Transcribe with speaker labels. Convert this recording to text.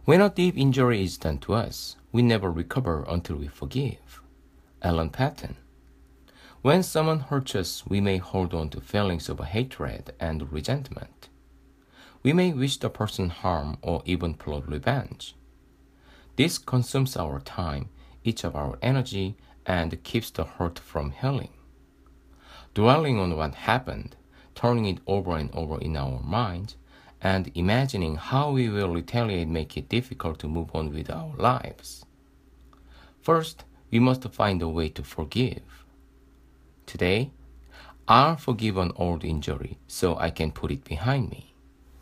Speaker 1: When a deep injury is done to us, we never recover until we forgive. Alan Paton. When someone hurts us, we may hold on to feelings of hatred and resentment. We may wish the person harm or even plot revenge. This consumes our time, each of our energy, and keeps the hurt from healing. Dwelling on what happened, turning it over and over in our mind, and imagining how we will retaliate make it difficult to move on with our lives. First, we must find a way to forgive. Today, I'll forgive an old injury so I can put it behind me.